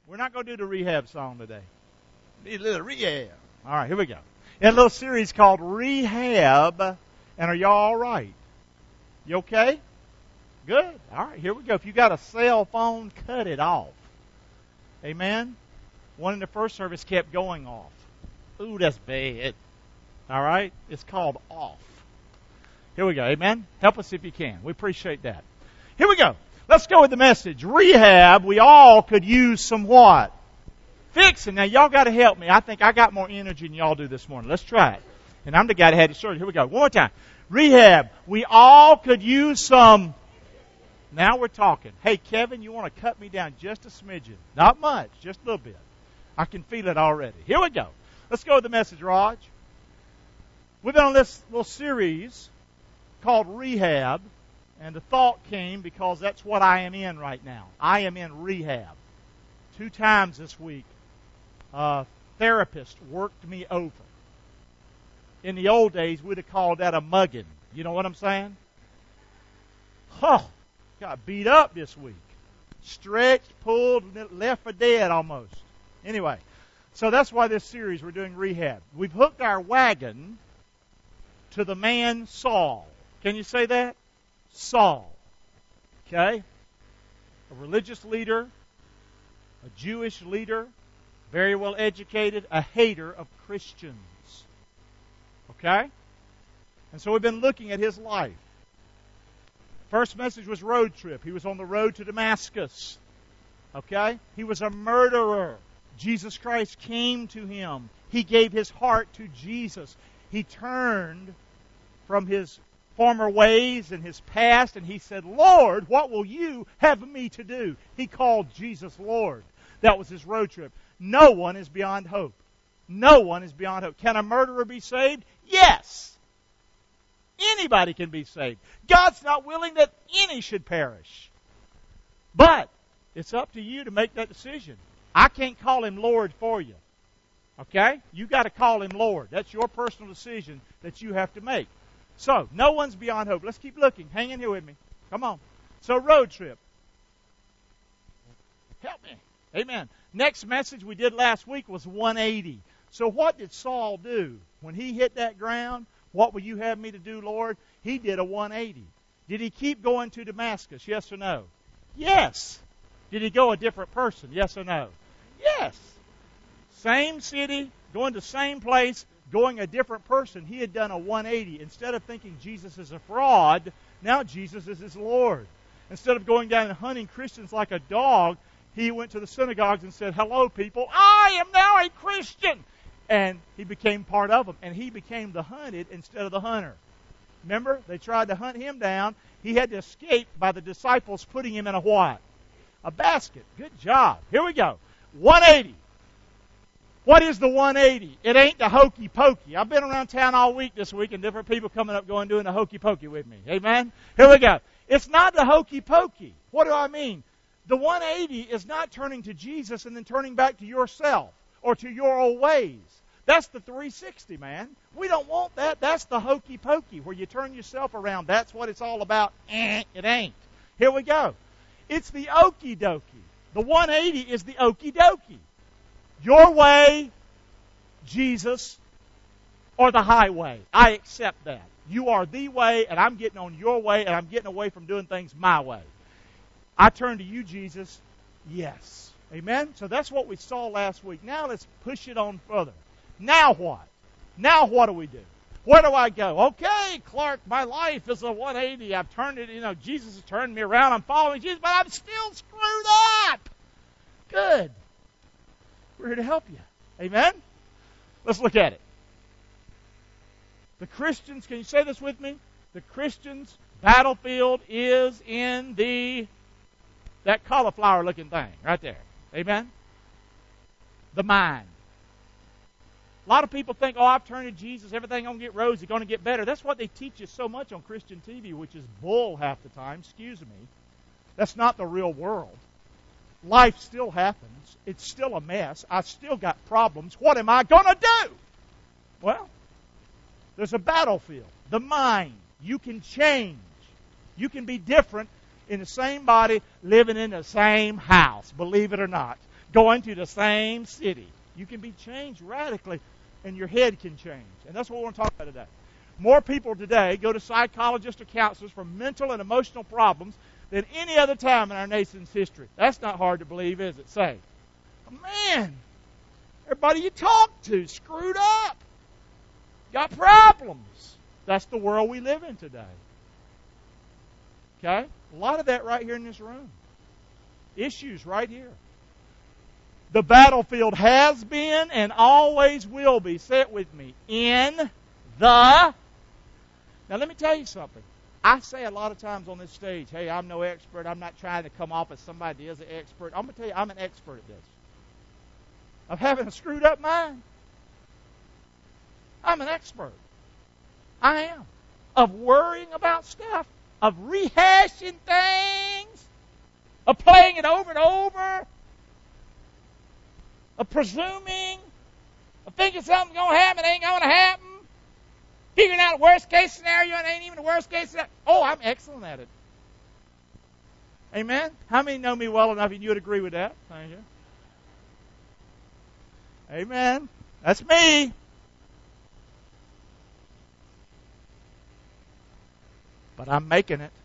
We're not going to do the rehab song today. Need a little rehab. All right, here we go. In a little series called Rehab. And are y'all all right? You okay? Good. All right, here we go. If you got a cell phone, cut it off. Amen? One in the first service kept going off. Ooh, that's bad. All right? It's called off. Here we go. Amen? Help us if you can. We appreciate that. Here we go. Let's go with the message. Rehab, we all could use some what? Fixing. Now, y'all got to help me. I think I got more energy than y'all do this morning. Let's try it. And I'm the guy that had it started. Here we go. One more time. Rehab, we all could use some. Now we're talking. Hey, Kevin, you want to cut me down just a smidgen? Not much, just a little bit. I can feel it already. Here we go. Let's go with the message, Raj. We've been on this little series called Rehab. And the thought came because that's what I am in right now. I am in rehab. 2 times this week, a therapist worked me over. In the old days, we'd have called that a mugging. You know what I'm saying? Got beat up this week. Stretched, pulled, left for dead almost. Anyway, so that's why this series we're doing rehab. We've hooked our wagon to the man Saul. Can you say that? Saul, okay, a religious leader, a Jewish leader, very well educated, a hater of Christians, okay? And so we've been looking at his life. First message was road trip. He was on the road to Damascus, okay? He was a murderer. Jesus Christ came to him. He gave his heart to Jesus. He turned from his former ways and his past, and he said, Lord, what will you have me to do? He called Jesus Lord. That was his road trip. No one is beyond hope. No one is beyond hope. Can a murderer be saved? Yes. Anybody can be saved. God's not willing that any should perish. But it's up to you to make that decision. I can't call him Lord for you. Okay? You got to call him Lord. That's your personal decision that you have to make. So, no one's beyond hope. Let's keep looking. Hang in here with me. Come on. So, road trip. Help me. Amen. Next message we did last week was 180. So, what did Saul do? When he hit that ground, what will you have me to do, Lord? He did a 180. Did he keep going to Damascus? Yes or no? Yes. Did he go a different person? Yes or no? Yes. Same city, going to same place, going a different person. He had done a 180. Instead of thinking Jesus is a fraud, now Jesus is his Lord. Instead of going down and hunting Christians like a dog, he went to the synagogues and said, hello, people, I am now a Christian. And he became part of them. And he became the hunted instead of the hunter. Remember, they tried to hunt him down. He had to escape by the disciples putting him in a what? A basket. Good job. Here we go. 180. What is the 180? It ain't the hokey pokey. I've been around town all week this week and different people coming up going doing the hokey pokey with me. Amen? Here we go. It's not the hokey pokey. What do I mean? The 180 is not turning to Jesus and then turning back to yourself or to your old ways. That's the 360, man. We don't want that. That's the hokey pokey where you turn yourself around. That's what it's all about. It ain't. Here we go. It's the okie dokie. The 180 is the okie dokie. Your way, Jesus, or the highway. I accept that. You are the way, and I'm getting on your way, and I'm getting away from doing things my way. I turn to you, Jesus. Yes. Amen? So that's what we saw last week. Now let's push it on further. Now what? Now what do we do? Where do I go? Okay, Clark, my life is a 180. I've turned it, Jesus has turned me around. I'm following Jesus, but I'm still screwed up. Good. We're here to help you. Amen? Let's look at it. The Christians, can you say this with me? The Christian's battlefield is in that cauliflower-looking thing right there. Amen? The mind. A lot of people think, I've turned to Jesus, everything's going to get rosy, going to get better. That's what they teach you so much on Christian TV, which is bull half the time. Excuse me. That's not the real world. Life still happens. It's still a mess. I've still got problems. What am I going to do? Well, there's a battlefield. The mind. You can change. You can be different in the same body, living in the same house. Believe it or not. going to the same city. You can be changed radically, and your head can change. And that's what we want to talk about today. More people today go to psychologists or counselors for mental and emotional problems than any other time in our nation's history. That's not hard to believe, is it? Say, man, everybody you talk to screwed up, got problems. That's the world we live in today. Okay? A lot of that right here in this room. Issues right here. The battlefield has been and always will be, say it with me, in the... Now let me tell you something. I say a lot of times on this stage, hey, I'm no expert. I'm not trying to come off as somebody that is an expert. I'm going to tell you, I'm an expert at this. Of having a screwed up mind. I'm an expert. I am. Of worrying about stuff. Of rehashing things. Of playing it over and over. Of presuming. Of thinking something's going to happen, it ain't going to happen. Figuring out a worst case scenario and it ain't even a worst case scenario. Oh, I'm excellent at it. Amen? How many know me well enough and you would agree with that? Thank you. Amen. That's me. But I'm making it.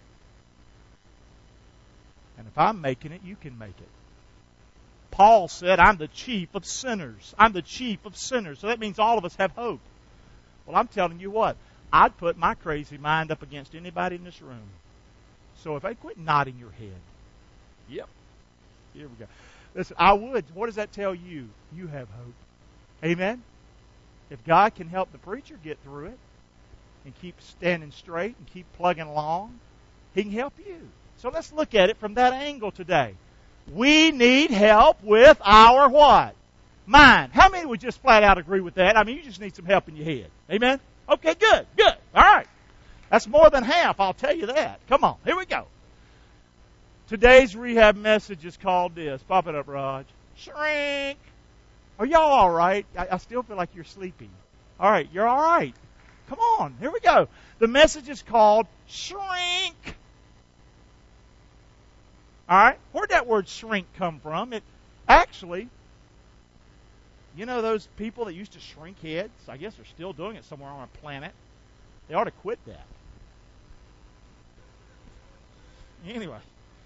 And if I'm making it, you can make it. Paul said, I'm the chief of sinners. I'm the chief of sinners. So that means all of us have hope. Well, I'm telling you what. I'd put my crazy mind up against anybody in this room. So if I quit nodding your head. Yep. Here we go. Listen, I would. What does that tell you? You have hope. Amen? If God can help the preacher get through it and keep standing straight and keep plugging along, He can help you. So let's look at it from that angle today. We need help with our what? Mind. How many would just flat out agree with that? I mean, you just need some help in your head. Amen? Okay, good. Good. All right. That's more than half, I'll tell you that. Come on. Here we go. Today's rehab message is called this. Pop it up, Raj. Shrink. Are y'all all right? I still feel like you're sleepy. All right. You're all right. Come on. Here we go. The message is called shrink. All right. Where'd that word shrink come from? It actually... You know those people that used to shrink heads? I guess they're still doing it somewhere on a planet. They ought to quit that. Anyway.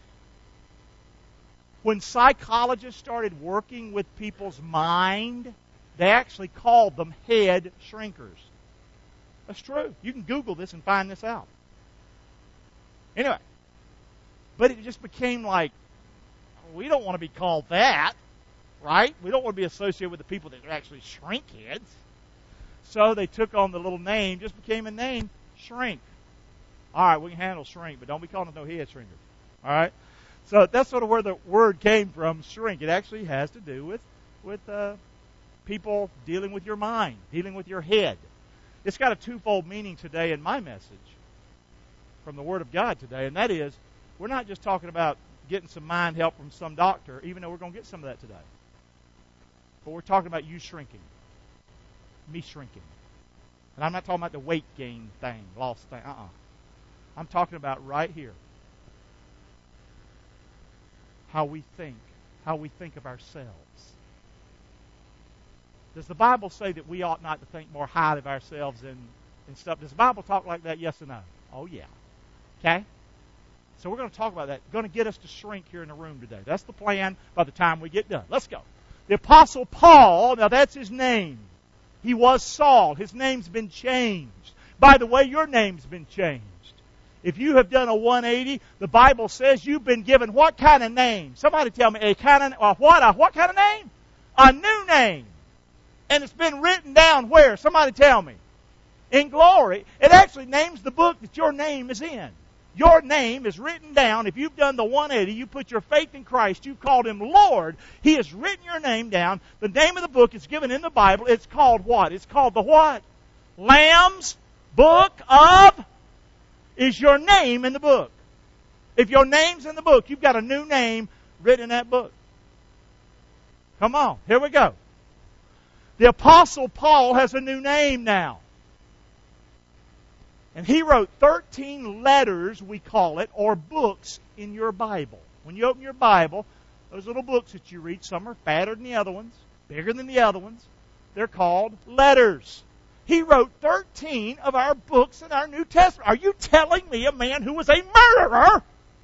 When psychologists started working with people's mind, they actually called them head shrinkers. That's true. You can Google this and find this out. Anyway. But it just became like, we don't want to be called that. Right? We don't want to be associated with the people that actually shrink heads. So they took on the little name, just became a name, shrink. All right, we can handle shrink, but don't be calling it no head shrinker. All right? So that's sort of where the word came from, shrink. It actually has to do with people dealing with your mind, dealing with your head. It's got a twofold meaning today in my message from the Word of God today, and that is, we're not just talking about getting some mind help from some doctor, even though we're going to get some of that today. But we're talking about you shrinking. Me shrinking. And I'm not talking about the weight gain thing, loss thing. I'm talking about right here. How we think. How we think of ourselves. Does the Bible say that we ought not to think more highly of ourselves and stuff? Does the Bible talk like that? Yes or no? Oh, yeah. Okay? So we're going to talk about that. Going to get us to shrink here in the room today. That's the plan by the time we get done. Let's go. The Apostle Paul, now that's his name. He was Saul. His name's been changed. By the way, your name's been changed. If you have done a 180, the Bible says you've been given what kind of name? Somebody tell me, what kind of name? A new name. And it's been written down where? Somebody tell me. In glory. It actually names the book that your name is in. Your name is written down. If you've done the 180, you put your faith in Christ, you called Him Lord, He has written your name down. The name of the book is given in the Bible. It's called what? It's called the what? Lamb's Book of... Is your name in the book? If your name's in the book, you've got a new name written in that book. Come on, here we go. The Apostle Paul has a new name now. And he wrote 13 letters, we call it, or books in your Bible. When you open your Bible, those little books that you read, some are fatter than the other ones, bigger than the other ones. They're called letters. He wrote 13 of our books in our New Testament. Are you telling me a man who was a murderer,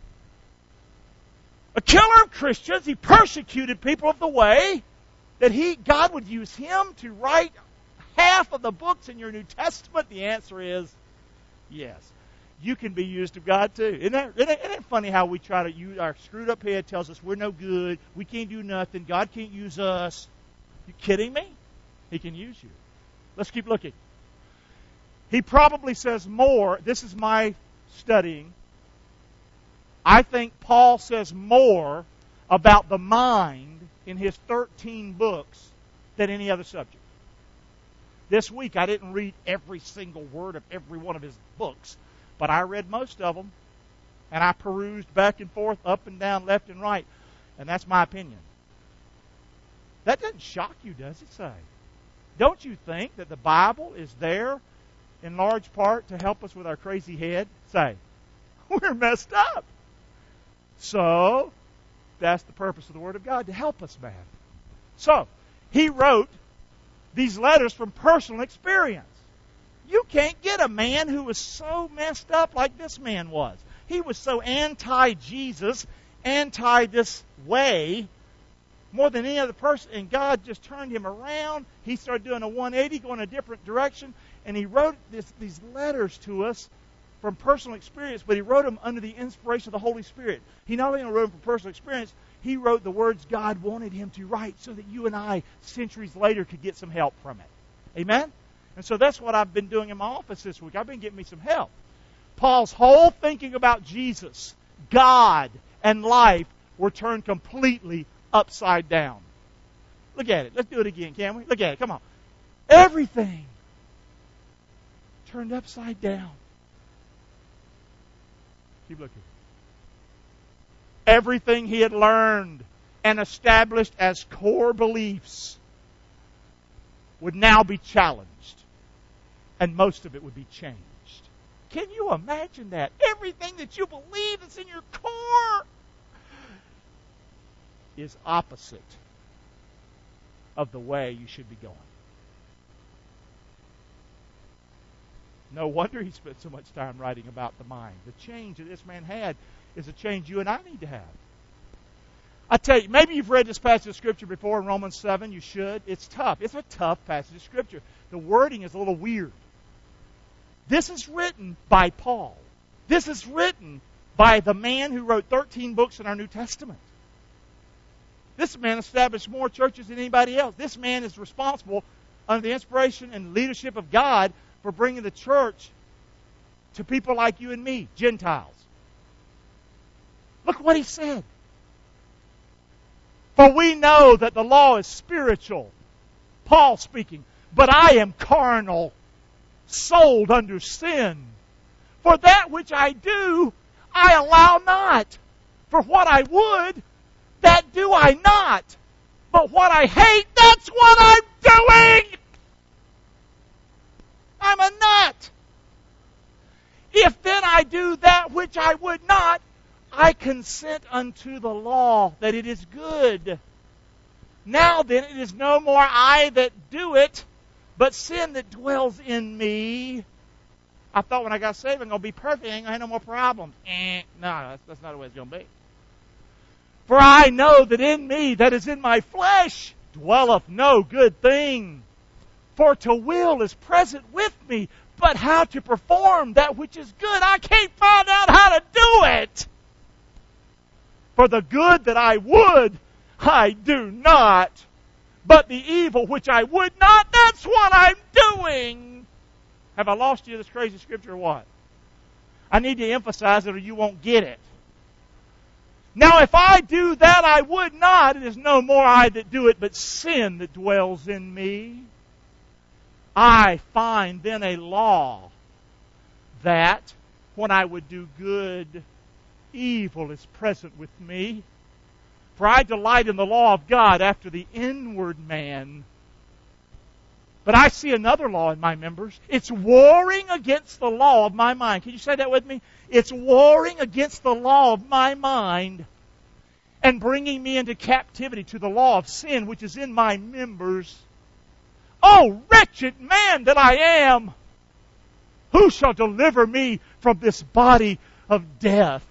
a killer of Christians, he persecuted people of the way, that God would use him to write half of the books in your New Testament? The answer is yes. You can be used of God too. Isn't it funny how we try to use our screwed up head tells us we're no good, we can't do nothing, God can't use us. You kidding me? He can use you. Let's keep looking. He probably says more. This is my studying. I think Paul says more about the mind in his 13 books than any other subject. This week I didn't read every single word of every one of his books, but I read most of them, and I perused back and forth, up and down, left and right, and that's my opinion. That doesn't shock you, does it, say? Don't you think that the Bible is there in large part to help us with our crazy head? Say, we're messed up. So, that's the purpose of the Word of God, to help us, man. So, he wrote these letters from personal experience. You can't get a man who was so messed up like this man was. He was so anti-Jesus, anti this way, more than any other person, and God just turned him around. He started doing a 180, going a different direction, and he wrote these letters to us from personal experience, but he wrote them under the inspiration of the Holy Spirit. He not only wrote them from personal experience, he wrote the words God wanted him to write so that you and I, centuries later, could get some help from it. Amen? And so that's what I've been doing in my office this week. I've been getting me some help. Paul's whole thinking about Jesus, God, and life were turned completely upside down. Look at it. Let's do it again, can we? Look at it. Come on. Everything turned upside down. Keep looking. Everything he had learned and established as core beliefs would now be challenged. And most of it would be changed. Can you imagine that? Everything that you believe that's in your core is opposite of the way you should be going. No wonder he spent so much time writing about the mind. The change that this man had is a change you and I need to have. I tell you, maybe you've read this passage of Scripture before in Romans 7. You should. It's tough. It's a tough passage of Scripture. The wording is a little weird. This is written by Paul. This is written by the man who wrote 13 books in our New Testament. This man established more churches than anybody else. This man is responsible, under the inspiration and leadership of God, for bringing the church to people like you and me, Gentiles. Look what he said. For we know that the law is spiritual. Paul speaking. But I am carnal, sold under sin. For that which I do, I allow not. For what I would, that do I not. But what I hate, that's what I'm doing. I'm a nut. If then I do that which I would not, I consent unto the law that it is good. Now then, it is no more I that do it, but sin that dwells in me. I thought when I got saved, I'm going to be perfect. I ain't going to have no more problems. No, that's not the way it's going to be. For I know that in me, that is in my flesh, dwelleth no good thing. For to will is present with me, but how to perform that which is good, I can't find out how to do it. For the good that I would, I do not. But the evil which I would not, that's what I'm doing. Have I lost you this crazy scripture or what? I need to emphasize it or you won't get it. Now if I do that I would not, it is no more I that do it, but sin that dwells in me. I find then a law that when I would do good, evil is present with me. For I delight in the law of God after the inward man. But I see another law in my members. It's warring against the law of my mind. Can you say that with me? It's warring against the law of my mind and bringing me into captivity to the law of sin which is in my members. Oh, wretched man that I am! Who shall deliver me from this body of death?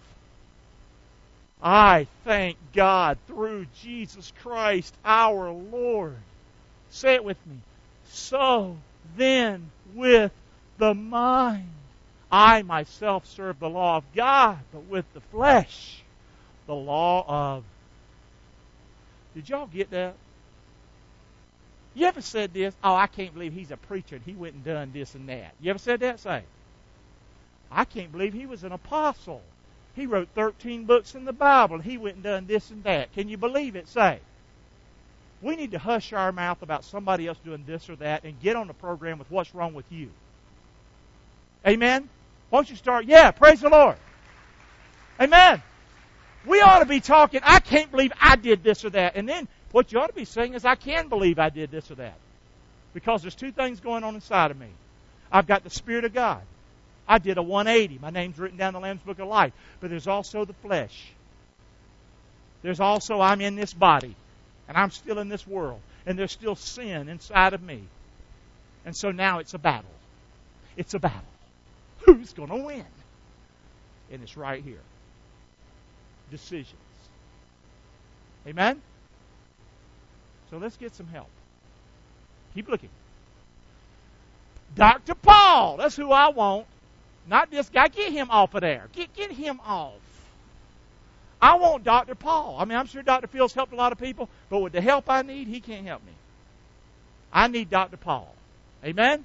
I thank God through Jesus Christ our Lord. Say it with me. So then with the mind, I myself serve the law of God, but with the flesh, the law of... Did y'all get that? You ever said this? Oh, I can't believe he's a preacher and he went and done this and that. You ever said that? Say, I can't believe he was an apostle. He wrote 13 books in the Bible and he went and done this and that. Can you believe it? Say, we need to hush our mouth about somebody else doing this or that and get on the program with what's wrong with you. Amen? Won't you start? Yeah, praise the Lord. Amen. We ought to be talking, I can't believe I did this or that. And then what you ought to be saying is, I can believe I did this or that. Because there's two things going on inside of me. I've got the Spirit of God. I did a 180. My name's written down in the Lamb's Book of Life. But there's also the flesh. There's also, I'm in this body. And I'm still in this world. And there's still sin inside of me. And so now it's a battle. It's a battle. Who's going to win? And it's right here. Decisions. Amen? So let's get some help. Keep looking. Dr. Paul. That's who I want. Not this guy. Get him off of there. Get him off. I want Dr. Paul. I mean, I'm sure Dr. Phil's helped a lot of people, but with the help I need, he can't help me. I need Dr. Paul. Amen?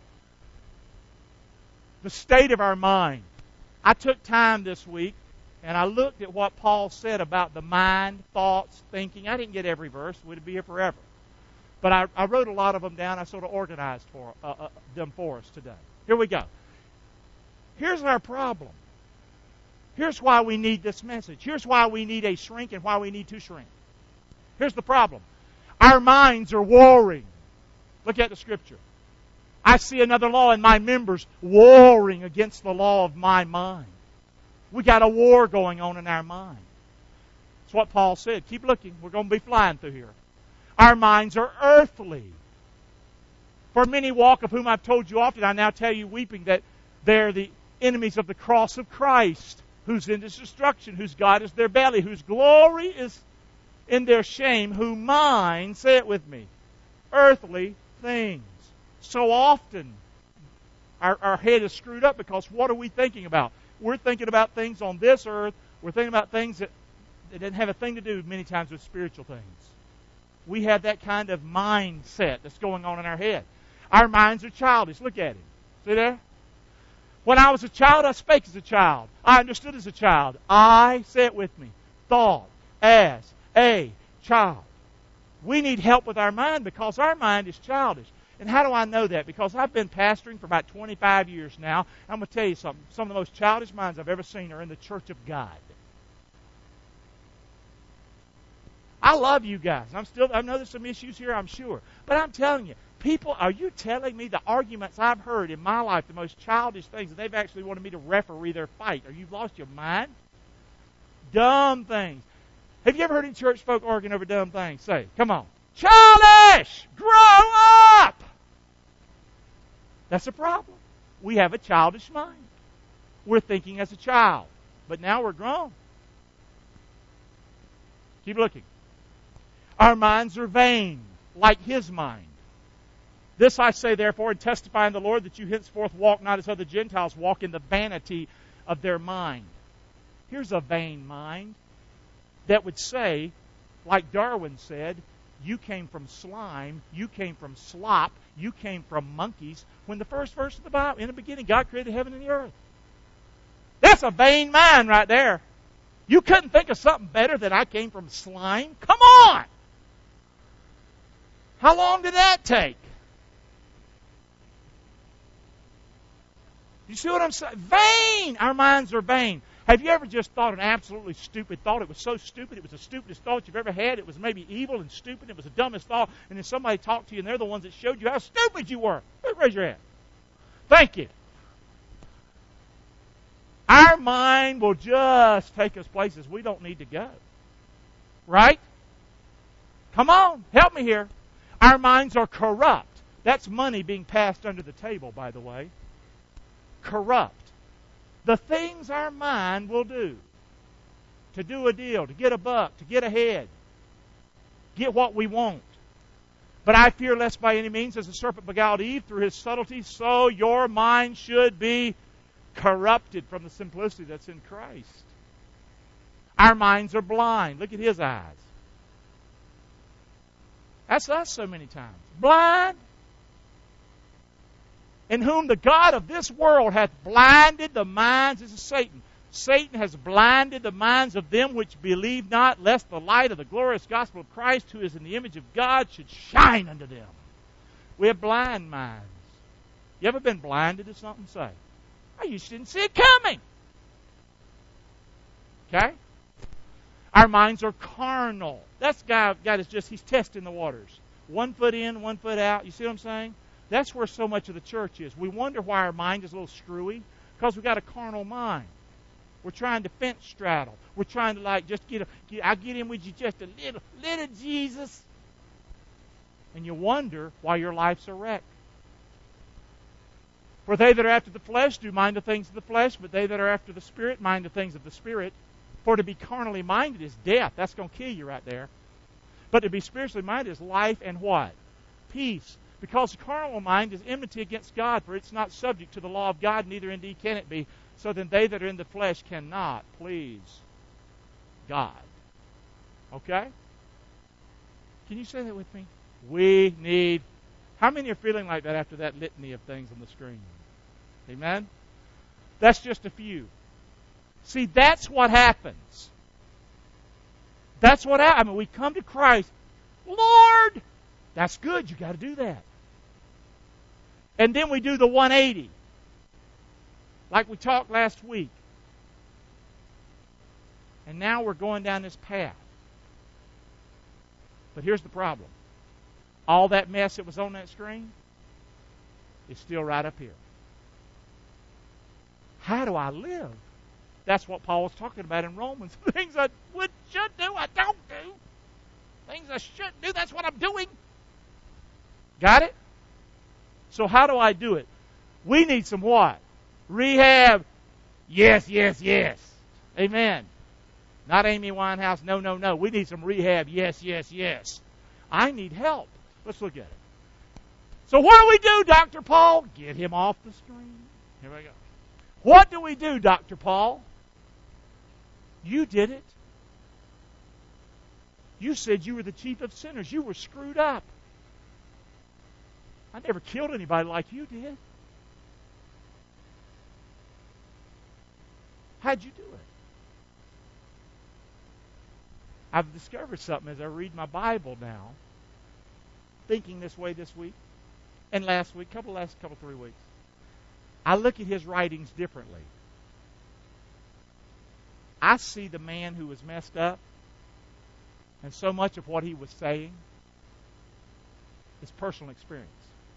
The state of our mind. I took time this week, and I looked at what Paul said about the mind, thoughts, thinking. I didn't get every verse. We'd be here forever. But I wrote a lot of them down. I sort of organized them for us today. Here we go. Here's our problem. Here's why we need this message. Here's why we need a shrink and why we need to shrink. Here's the problem. Our minds are warring. Look at the Scripture. I see another law in my members warring against the law of my mind. We got a war going on in our mind. That's what Paul said. Keep looking. We're going to be flying through here. Our minds are earthly. For many walk, of whom I've told you often, I now tell you weeping, that they're the enemies of the cross of Christ, whose end is destruction, whose God is their belly, whose glory is in their shame, who mind, say it with me, earthly things. So often our head is screwed up because what are we thinking about? We're thinking about things on this earth. We're thinking about things that didn't have a thing to do many times with spiritual things. We have that kind of mindset that's going on in our head. Our minds are childish. Look at him. See there? When I was a child, I spake as a child. I understood as a child. I, say it with me, thought as a child. We need help with our mind because our mind is childish. And how do I know that? Because I've been pastoring for about 25 years now. I'm going to tell you something. Some of the most childish minds I've ever seen are in the Church of God. I love you guys. I know there's some issues here, I'm sure. But I'm telling you, people, are you telling me the arguments I've heard in my life, the most childish things, that they've actually wanted me to referee their fight? Are you lost your mind? Dumb things. Have you ever heard any church folk arguing over dumb things? Say, come on. Childish! Grow up! That's a problem. We have a childish mind. We're thinking as a child. But now we're grown. Keep looking. Our minds are vain, like His mind. This I say, therefore, and testify in the Lord, that you henceforth walk not as other Gentiles walk, in the vanity of their mind. Here's a vain mind that would say, like Darwin said, you came from slime, you came from slop, you came from monkeys, when the first verse of the Bible, in the beginning, God created heaven and the earth. That's a vain mind right there. You couldn't think of something better than I came from slime? Come on! How long did that take? You see what I'm saying? Vain! Our minds are vain. Have you ever just thought an absolutely stupid thought? It was so stupid, it was the stupidest thought you've ever had. It was maybe evil and stupid. It was the dumbest thought. And then somebody talked to you, and they're the ones that showed you how stupid you were. Raise your hand. Thank you. Our mind will just take us places we don't need to go. Right? Come on, help me here. Our minds are corrupt. That's money being passed under the table, by the way. Corrupt. The things our mind will do. To do a deal, to get a buck, to get ahead. Get what we want. But I fear lest by any means, as the serpent beguiled Eve through his subtlety, so your mind should be corrupted from the simplicity that's in Christ. Our minds are blind. Look at his eyes. That's us so many times. Blind. In whom the God of this world hath blinded the minds. This is Satan. Satan has blinded the minds of them which believe not, lest the light of the glorious gospel of Christ, who is in the image of God, should shine unto them. We have blind minds. You ever been blinded to something? Say, oh, you didn't see it coming. Okay? Our minds are carnal. That's guy that's just, he's testing the waters. 1 foot in, 1 foot out. You see what I'm saying? That's where so much of the church is. We wonder why our mind is a little screwy, because we've got a carnal mind. We're trying to fence straddle. We're trying to just I'll get in with you just a little Jesus. And you wonder why your life's a wreck. For they that are after the flesh do mind the things of the flesh, but they that are after the Spirit mind the things of the Spirit. For to be carnally minded is death. That's going to kill you right there. But to be spiritually minded is life and what? Peace. Because the carnal mind is enmity against God, for it's not subject to the law of God, neither indeed can it be. So then they that are in the flesh cannot please God. Okay? Can you say that with me? We need... How many are feeling like that after that litany of things on the screen? Amen? That's just a few. See, that's what happens. That's what happens. I mean, we come to Christ. Lord! That's good. You got to do that. And then we do the 180. Like we talked last week. And now we're going down this path. But here's the problem. All that mess that was on that screen is still right up here. How do I live? That's what Paul was talking about in Romans. Things I should do, I don't do. Things I shouldn't do, that's what I'm doing. Got it? So how do I do it? We need some what? Rehab. Yes, yes, yes. Amen. Not Amy Winehouse. No, no, no. We need some rehab. Yes, yes, yes. I need help. Let's look at it. So what do we do, Dr. Paul? Get him off the screen. Here we go. What do we do, Dr. Paul? You did it. You said you were the chief of sinners. You were screwed up. I never killed anybody like you did. How'd you do it? I've discovered something as I read my Bible now, thinking this way this week and last week, couple 3 weeks. I look at his writings differently. I see the man who was messed up, and so much of what he was saying is personal experience.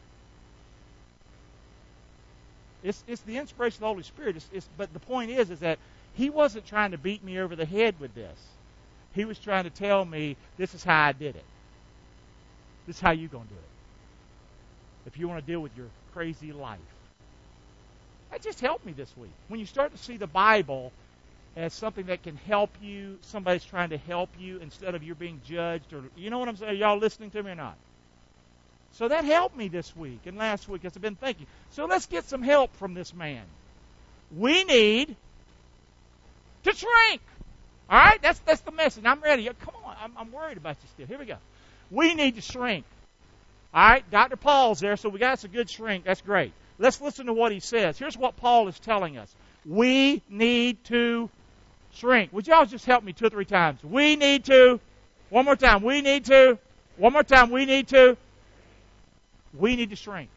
It's the inspiration of the Holy Spirit. But the point is that he wasn't trying to beat me over the head with this. He was trying to tell me, this is how I did it. This is how you're going to do it. If you want to deal with your crazy life. That just helped me this week. When you start to see the Bible as something that can help you, somebody's trying to help you instead of you being judged. Or you know what I'm saying? Are y'all listening to me or not? So that helped me this week and last week as I've been thinking. So let's get some help from this man. We need to shrink. All right? That's the message. I'm ready. Come on. I'm worried about you still. Here we go. We need to shrink. All right? Dr. Paul's there, so we got us a good shrink. That's great. Let's listen to what he says. Here's what Paul is telling us. We need to shrink. Would y'all just help me 2 or 3 times? We need to. One more time. We need to. One more time. We need to. We need to shrink.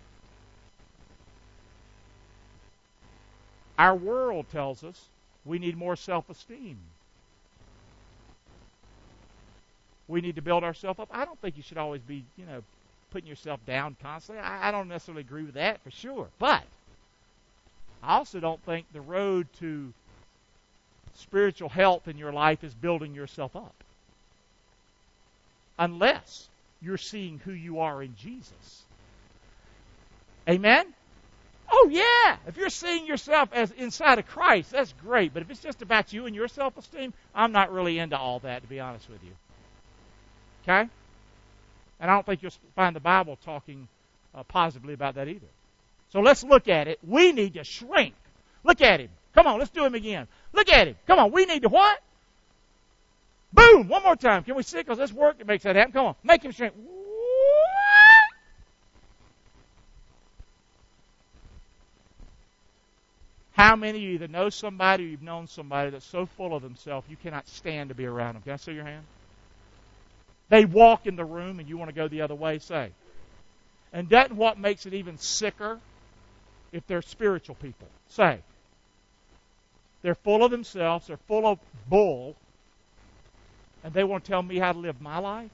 Our world tells us we need more self-esteem. We need to build ourselves up. I don't think you should always be, putting yourself down constantly. I don't necessarily agree with that for sure. But I also don't think the road to spiritual health in your life is building yourself up. unless you're seeing who you are in Jesus. Amen? Oh, yeah. If you're seeing yourself as inside of Christ, that's great. But if it's just about you and your self-esteem, I'm not really into all that, to be honest with you. Okay? And I don't think you'll find the Bible talking positively about that either. So let's look at it. We need to shrink. Look at him. Come on, let's do him again. Look at him. Come on, we need to what? Boom! One more time. Can we see it? Because this work that makes that happen. Come on, make him shrink. How many of you either know somebody or you've known somebody that's so full of themselves you cannot stand to be around them? Can I see your hand? They walk in the room and you want to go the other way, say. And doesn't what makes it even sicker if they're spiritual people? Say. They're full of themselves, they're full of bull, and they want to tell me how to live my life?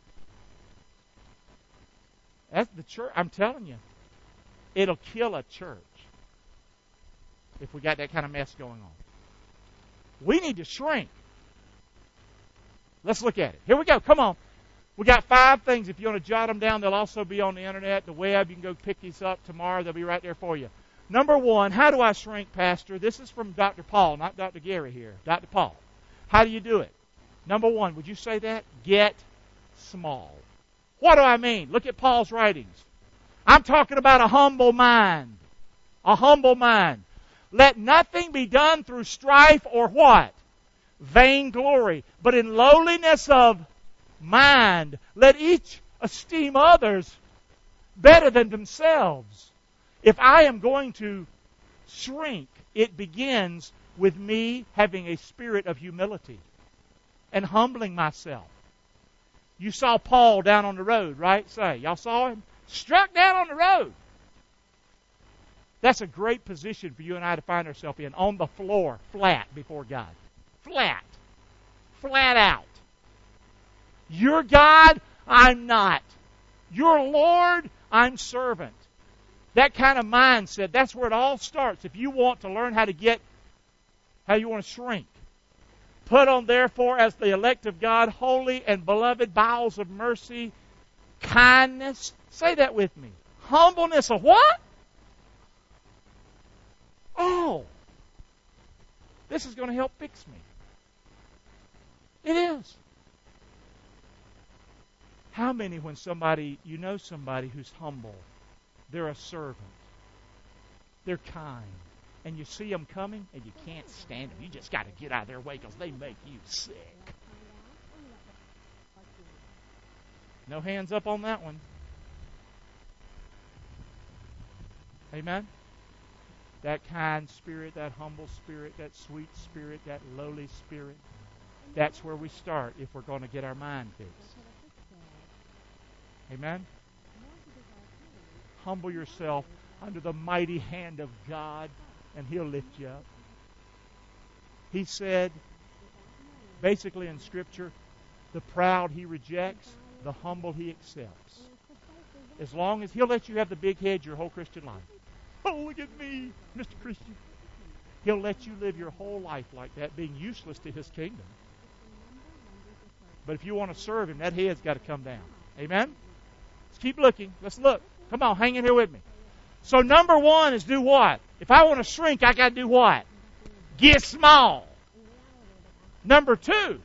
That's the church. I'm telling you, it'll kill a church if we got that kind of mess going on. We need to shrink. Let's look at it. Here we go. Come on. We got 5 things. If you want to jot them down, they'll also be on the internet, the web. You can go pick these up tomorrow. They'll be right there for you. Number 1, how do I shrink, Pastor? This is from Dr. Paul, not Dr. Gary here. Dr. Paul. How do you do it? Number 1, would you say that? Get small. What do I mean? Look at Paul's writings. I'm talking about a humble mind. A humble mind. Let nothing be done through strife or what? Vainglory. But in lowliness of mind, let each esteem others better than themselves. If I am going to shrink, it begins with me having a spirit of humility and humbling myself. You saw Paul down on the road, right? Say, y'all saw him? Struck down on the road. That's a great position for you and I to find ourselves in. On the floor, flat before God. Flat. Flat out. You're God, I'm not. You're Lord, I'm servant. That kind of mindset, that's where it all starts. If you want to learn how you want to shrink. Put on, therefore, as the elect of God, holy and beloved bowels of mercy, kindness. Say that with me. Humbleness of what? Oh, this is going to help fix me. It is. How many, when you know somebody who's humble, they're a servant, they're kind, and you see them coming and you can't stand them. You just got to get out of their way because they make you sick. No hands up on that one. Amen? That kind spirit, that humble spirit, that sweet spirit, that lowly spirit. That's where we start if we're going to get our mind fixed. Amen? Humble yourself under the mighty hand of God, and He'll lift you up. He said, basically in Scripture, the proud He rejects, the humble He accepts. As long as He'll let you have the big head your whole Christian life. Oh, look at me, Mr. Christian. He'll let you live your whole life like that, being useless to His kingdom. But if you want to serve Him, that head's got to come down. Amen? Let's keep looking. Let's look. Come on, hang in here with me. So number 1 is do what? If I want to shrink, I got to do what? Get small. Number 2,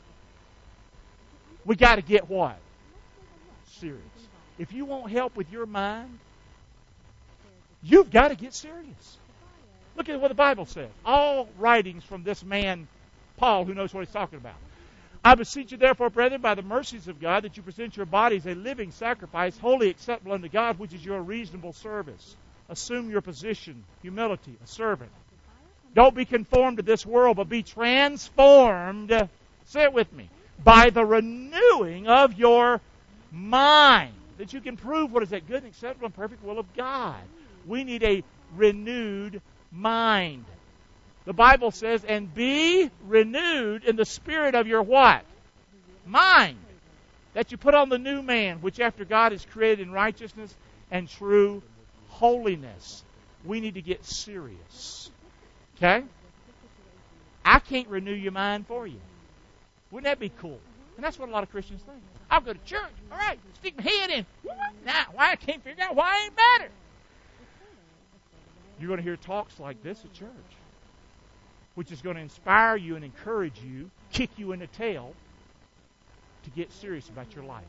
we got to get what? Serious. If you want help with your mind, you've got to get serious. Look at what the Bible says. All writings from this man, Paul, who knows what he's talking about. I beseech you, therefore, brethren, by the mercies of God, that you present your bodies a living sacrifice, wholly acceptable unto God, which is your reasonable service. Assume your position, humility, a servant. Don't be conformed to this world, but be transformed, say it with me, by the renewing of your mind, that you can prove what is that good and acceptable and perfect will of God. We need a renewed mind. The Bible says, and be renewed in the spirit of your what? Mind. That you put on the new man, which after God is created in righteousness and true holiness. We need to get serious. Okay? I can't renew your mind for you. Wouldn't that be cool? And that's what a lot of Christians think. I'll go to church. All right, stick my head in. Now, why I can't figure out why I ain't better. You're going to hear talks like this at church, which is going to inspire you and encourage you, kick you in the tail to get serious about your life.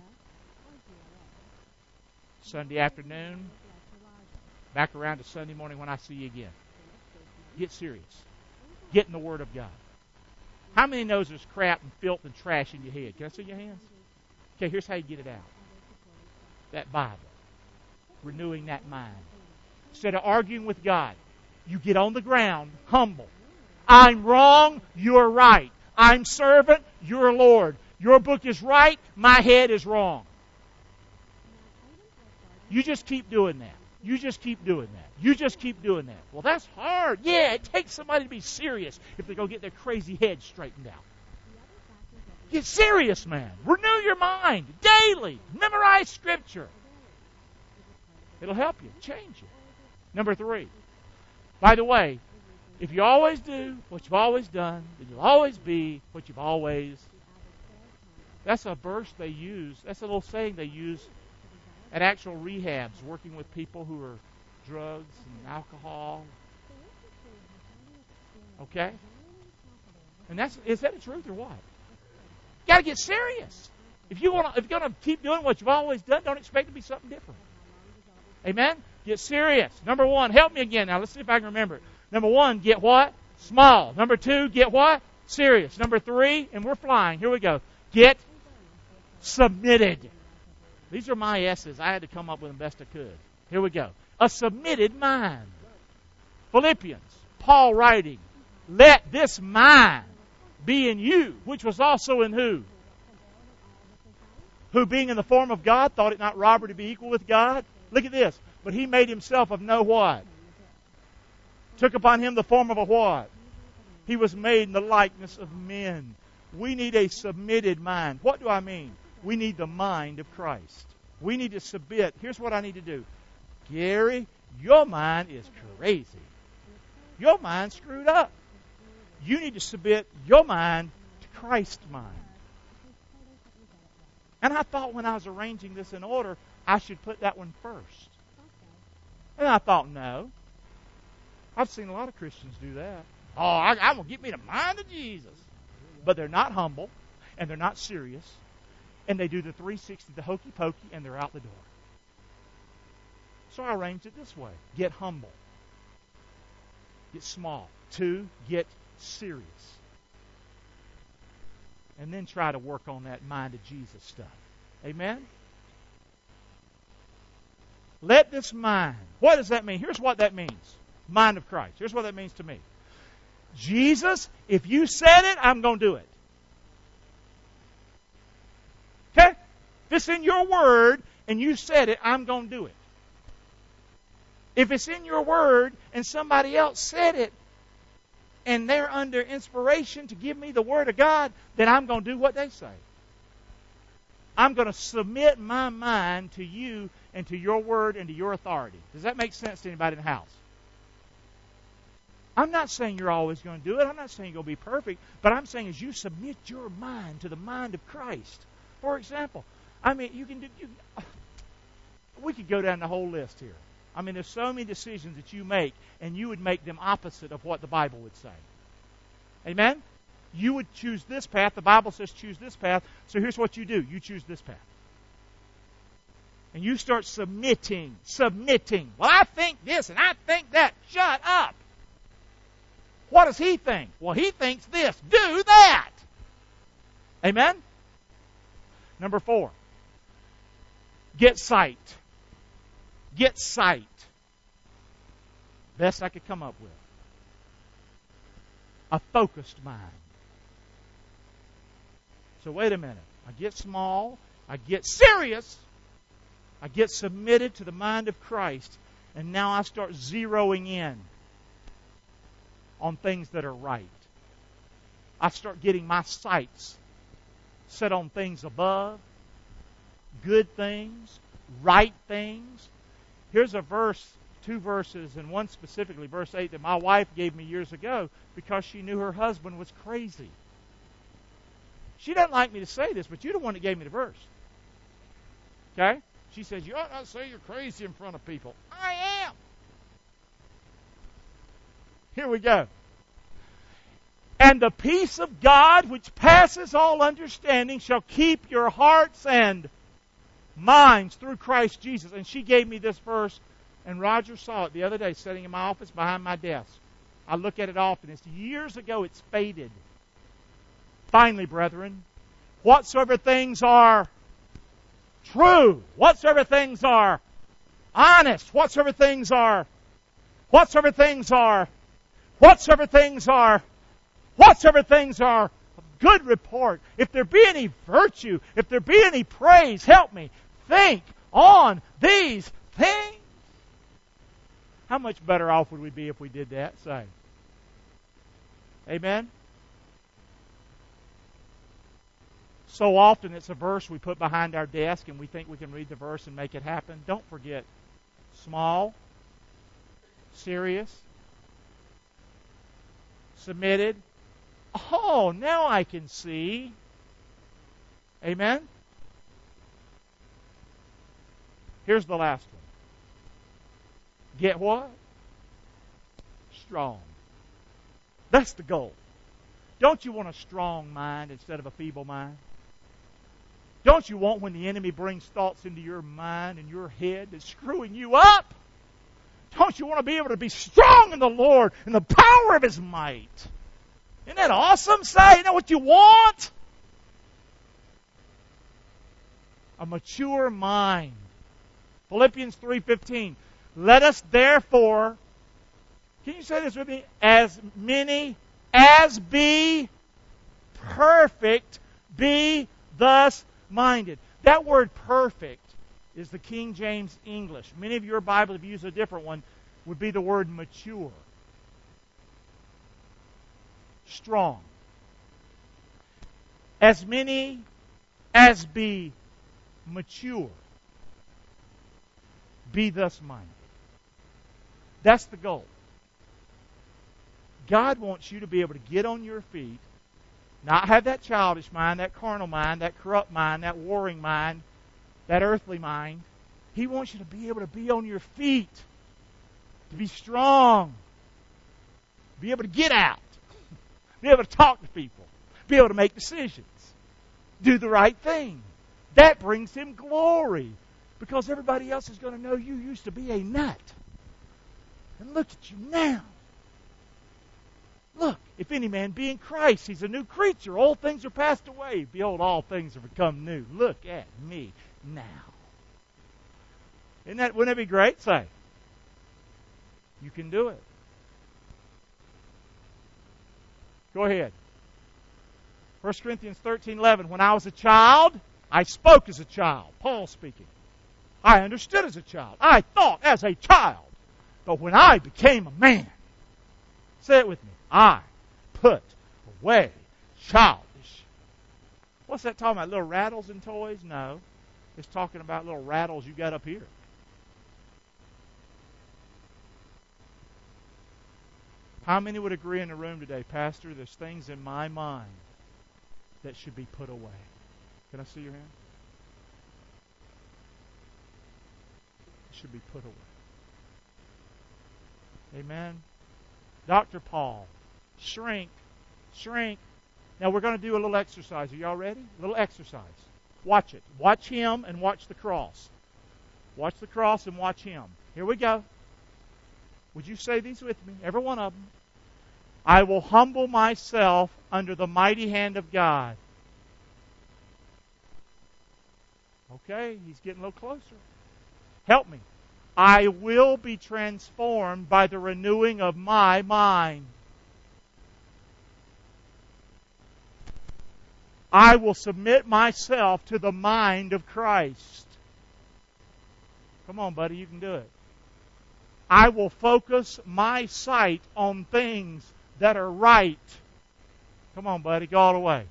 Sunday afternoon, back around to Sunday morning when I see you again. Get serious. Get in the Word of God. How many knows there's crap and filth and trash in your head? Can I see your hands? Okay, here's how you get it out. That Bible. Renewing that mind. Instead of arguing with God, you get on the ground, humble. I'm wrong, you're right. I'm servant, you're Lord. Your book is right, my head is wrong. You just keep doing that. You just keep doing that. You just keep doing that. Well, that's hard. Yeah, it takes somebody to be serious if they go get their crazy head straightened out. Get serious, man. Renew your mind daily. Memorize Scripture. It'll help you, change you. Number 3. By the way, if you always do what you've always done, then you'll always be what you've always. That's a verse they use. That's a little saying they use at actual rehabs, working with people who are drugs and alcohol. Okay? And is that the truth or what? You got to get serious. If you're going to keep doing what you've always done, don't expect to be something different. Amen? Get serious. Number 1, help me again. Now, let's see if I can remember it. Number 1, get what? Small. Number 2, get what? Serious. Number 3, and we're flying. Here we go. Get submitted. These are my S's. I had to come up with them best I could. Here we go. A submitted mind. Philippians, Paul writing, let this mind be in you, which was also in who? Who being in the form of God, thought it not robbery to be equal with God. Look at this. But he made himself of no what? Took upon him the form of a what? He was made in the likeness of men. We need a submitted mind. What do I mean? We need the mind of Christ. We need to submit. Here's what I need to do. Gary, your mind is crazy. Your mind's screwed up. You need to submit your mind to Christ's mind. And I thought when I was arranging this in order, I should put that one first. And I thought, no. I've seen a lot of Christians do that. Oh, I'm going to get me the mind of Jesus. But they're not humble, and they're not serious, and they do the 360, the hokey pokey, and they're out the door. So I arranged it this way. Get humble. Get small. 2, get serious. And then try to work on that mind of Jesus stuff. Amen? Let this mind. What does that mean? Here's what that means. Mind of Christ. Here's what that means to me. Jesus, if you said it, I'm going to do it. Okay? If it's in your word and you said it, I'm going to do it. If it's in your word and somebody else said it and they're under inspiration to give me the word of God, then I'm going to do what they say. I'm going to submit my mind to you and to your word and to your authority. Does that make sense to anybody in the house? I'm not saying you're always going to do it. I'm not saying you're going to be perfect. But I'm saying as you submit your mind to the mind of Christ. For example, I mean, we could go down the whole list here. I mean, there's so many decisions that you make, and you would make them opposite of what the Bible would say. Amen? You would choose this path. The Bible says choose this path. So here's what you do. You choose this path. And you start submitting. Well, I think this and I think that. Shut up. What does he think? Well, he thinks this. Do that. Amen? Number 4. Get sight. Get sight. Best I could come up with. A focused mind. So wait a minute. I get small. I get serious. I get submitted to the mind of Christ. And now I start zeroing in on things that are right. I start getting my sights set on things above, good things, right things. Here's a verse, 2 verses, and one specifically, verse 8, that my wife gave me years ago because she knew her husband was crazy. She doesn't like me to say this, but you're the one that gave me the verse. Okay? She says, you ought not say you're crazy in front of people. I am. Here we go. And the peace of God, which passes all understanding, shall keep your hearts and minds through Christ Jesus. And she gave me this verse, and Roger saw it the other day sitting in my office behind my desk. I look at it often. It's years ago. It's faded. Finally, brethren, whatsoever things are true, whatsoever things are honest, whatsoever things are of good report, if there be any virtue, if there be any praise, help me, think on these things. How much better off would we be if we did that? Say. Amen? So often it's a verse we put behind our desk and we think we can read the verse and make it happen. Don't forget, small, serious, submitted. Oh, now I can see. Amen? Here's the last one. Get what? Strong. That's the goal. Don't you want a strong mind instead of a feeble mind? Don't you want when the enemy brings thoughts into your mind and your head that's screwing you up? Don't you want to be able to be strong in the Lord and the power of His might? Isn't that awesome? Say, you know what you want? A mature mind. Philippians 3:15. Let us therefore, can you say this with me? As many as be perfect, be thus minded. That word perfect is the King James English. Many of your Bibles, if you use a different one, would be the word mature. Strong. As many as be mature, be thus minded. That's the goal. God wants you to be able to get on your feet, not have that childish mind, that carnal mind, that corrupt mind, that warring mind, that earthly mind. He wants you to be able to be on your feet, to be strong, be able to get out, be able to talk to people, be able to make decisions, do the right thing. That brings Him glory, because everybody else is going to know you used to be a nut. And look at you now. Look, if any man be in Christ, he's a new creature. Old things are passed away. Behold, all things have become new. Look at me now. Wouldn't that be great? Say. You can do it. Go ahead. 1 Corinthians 13:11. When I was a child, I spoke as a child. Paul speaking. I understood as a child. I thought as a child. But when I became a man, say it with me, I put away childish. What's that talking about? Little rattles and toys? No. It's talking about little rattles you got up here. How many would agree in the room today, Pastor, there's things in my mind that should be put away? Can I see your hand? It should be put away. Amen. Dr. Paul, shrink. Now we're going to do a little exercise. Are y'all ready? A little exercise. Watch it. Watch him and watch the cross. Watch the cross and watch him. Here we go. Would you say these with me? Every one of them. I will humble myself under the mighty hand of God. Okay, he's getting a little closer. Help me. I will be transformed by the renewing of my mind. I will submit myself to the mind of Christ. Come on, buddy, you can do it. I will focus my sight on things that are right. Come on, buddy, go all the way.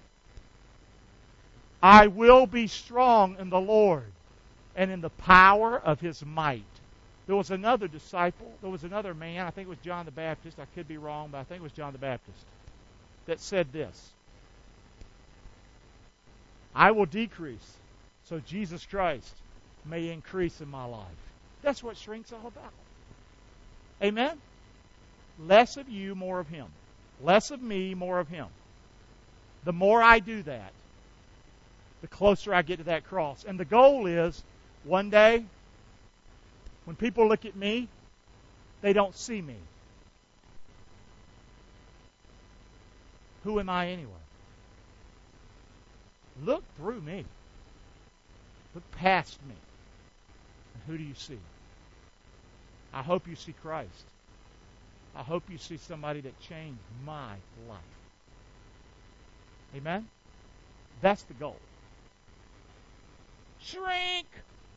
I will be strong in the Lord and in the power of His might. There was another disciple, there was another man, I think it was John the Baptist, I could be wrong, but I think it was John the Baptist, that said this. I will decrease so Jesus Christ may increase in my life. That's what shrink's all about. Amen? Less of you, more of Him. Less of me, more of Him. The more I do that, the closer I get to that cross. And the goal is, one day, when people look at me, they don't see me. Who am I anyway? Look through me. Look past me. And who do you see? I hope you see Christ. I hope you see somebody that changed my life. Amen? That's the goal. Shrink.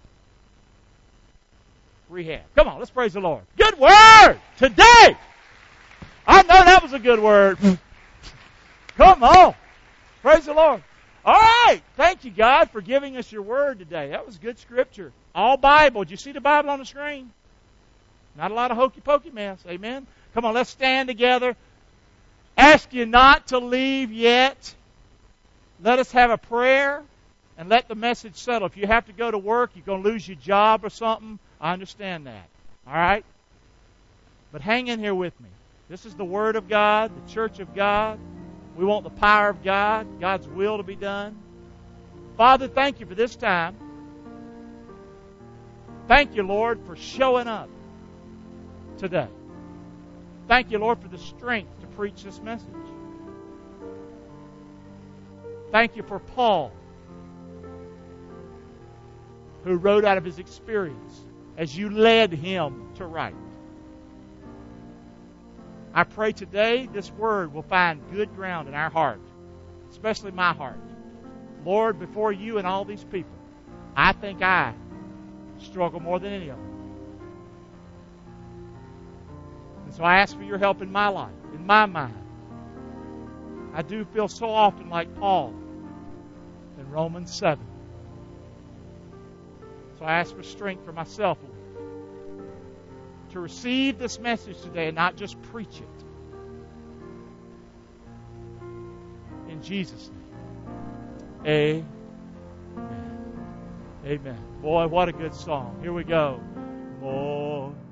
Rehab. Come on, let's praise the Lord. Good word today. I know that was a good word. Come on. Praise the Lord. All right. Thank you, God, for giving us your word today. That was good scripture. All Bible. Did you see the Bible on the screen? Not a lot of hokey-pokey mess. Amen? Come on, let's stand together. Ask you not to leave yet. Let us have a prayer and let the message settle. If you have to go to work, you're going to lose your job or something, I understand that. All right? But hang in here with me. This is the Word of God, the Church of God. We want the power of God, God's will to be done. Father, thank you for this time. Thank you, Lord, for showing up today. Thank you, Lord, for the strength to preach this message. Thank you for Paul, who wrote out of his experience as you led him to write. I pray today this word will find good ground in our heart, especially my heart. Lord, before you and all these people, I think I struggle more than any of them. And so I ask for your help in my life, in my mind. I do feel so often like Paul in Romans 7. So I ask for strength for myself, Lord, to receive this message today and not just preach it. In Jesus' name. Amen. Amen. Boy, what a good song. Here we go. More